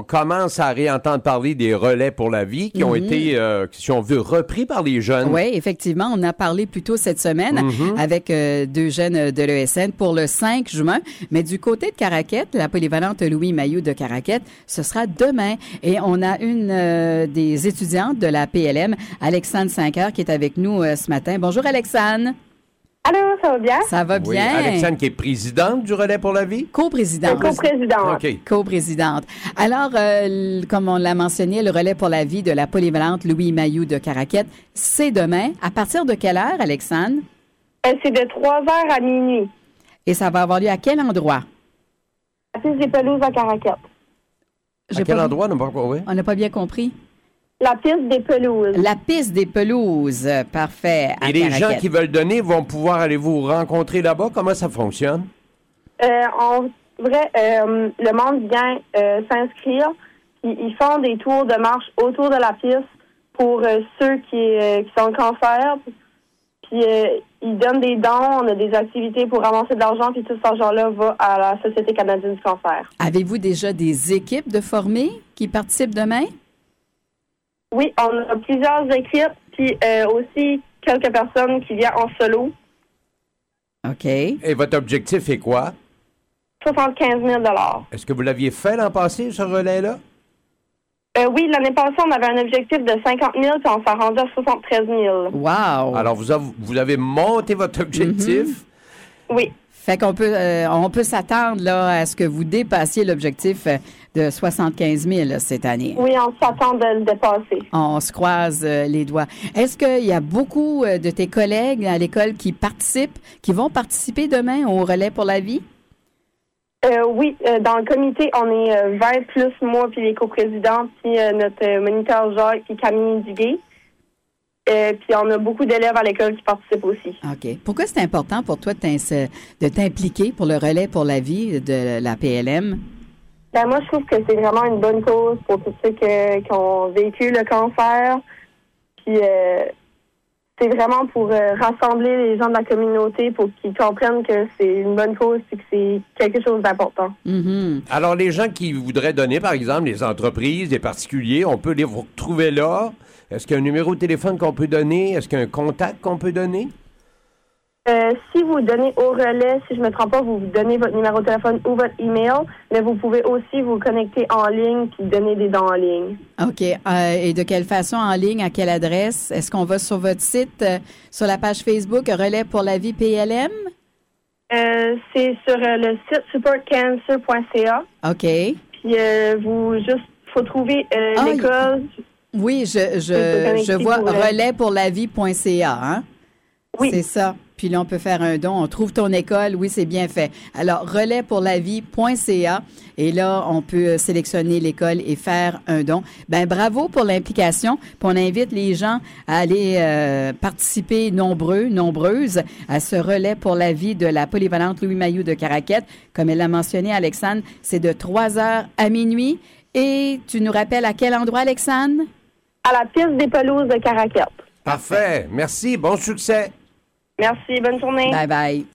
on commence à réentendre parler des relais pour la vie qui ont été, si on veut, repris par les jeunes. Oui, effectivement. On a parlé plus tôt cette semaine avec deux jeunes de l'ESN pour le 5 juin. Mais du côté de Caraquette, la polyvalente Louis Mailloux de Caraquette, ce sera demain. Et on a une des étudiantes de la PLM, Alexandre Cinqueur, qui est avec nous ce matin. Bonjour, Alexandre. Allô, ça va bien? Ça va Oui, bien. Alexandre qui est présidente du relais pour la vie? Co-présidente. Co-présidente. OK. Co-présidente. Alors, comme on l'a mentionné, le relais pour la vie de la polyvalente Louis Mailloux de Caraquette, c'est demain. À partir de quelle heure, Alexandre? C'est de 3h à minuit. Et ça va avoir lieu à quel endroit? La piste des pelouses à Caraquette. À quel endroit? On n'a pas bien compris. La piste des pelouses. La piste des pelouses. Parfait. À Et les Caraquette. gens qui veulent donner vont pouvoir aller vous rencontrer là-bas. Comment ça fonctionne? En vrai, le monde vient s'inscrire. Puis ils font des tours de marche autour de la piste pour ceux qui sont en cancer. Puis ils donnent des dons. On a des activités pour ramasser de l'argent. Puis tout cet argent-là va à la Société canadienne du cancer. Avez-vous déjà des équipes de formés qui participent demain? Oui, on a plusieurs équipes. Puis aussi quelques personnes qui viennent en solo. OK. Et votre objectif est quoi? 75 000 Est-ce que vous l'aviez fait l'an passé, ce relais-là? Oui, l'année passée, on avait un objectif de 50 000 puis on s'est rendu à 73 000. Wow! Alors, vous avez monté votre objectif. Oui. Fait qu'on peut, on peut s'attendre là à ce que vous dépassiez l'objectif de 75 000 là, cette année. Oui, on s'attend de le dépasser. On se croise les doigts. Est-ce qu'il y a beaucoup de tes collègues à l'école qui participent, qui vont participer demain au relais pour la vie? Oui, dans le comité, on est 20 plus moi puis les coprésidents, puis notre moniteur Jacques puis Camille Duguay. Puis on a beaucoup d'élèves à l'école qui participent aussi. OK. Pourquoi c'est important pour toi de t'impliquer pour le relais pour la vie de la PLM? Ben moi, je trouve que c'est vraiment une bonne cause pour tous ceux qui ont vécu le cancer. Puis c'est vraiment pour rassembler les gens de la communauté pour qu'ils comprennent que c'est une bonne cause et que c'est quelque chose d'important. Mm-hmm. Alors, les gens qui voudraient donner, par exemple, les entreprises, les particuliers, on peut les vous retrouver là. Est-ce qu'il y a un numéro de téléphone qu'on peut donner? Est-ce qu'il y a un contact qu'on peut donner? Si vous donnez au relais, si je ne me trompe pas, vous donnez votre numéro de téléphone ou votre email, mais vous pouvez aussi vous connecter en ligne puis donner des dons en ligne. OK. Et de quelle façon en ligne? À quelle adresse? Est-ce qu'on va sur votre site, sur la page Facebook Relais pour la vie PLM? C'est sur le site supportcancer.ca. OK. Puis faut trouver l'école. Oui, je vois relaispourlavie.ca, hein? Oui. C'est ça. Puis là, on peut faire un don. On trouve ton école. Oui, c'est bien fait. Alors, relaispourlavie.ca. Et là, on peut sélectionner l'école et faire un don. Ben bravo pour l'implication. Puis on invite les gens à aller participer nombreuses à ce relais pour la vie de la polyvalente Louis Mailloux de Caraquette. Comme elle l'a mentionné, Alexandre, c'est de 3h à minuit. Et tu nous rappelles à quel endroit, Alexandre? À la piste des pelouses de Caraquette. Parfait. Merci. Bon succès. Merci. Bonne journée. Bye bye.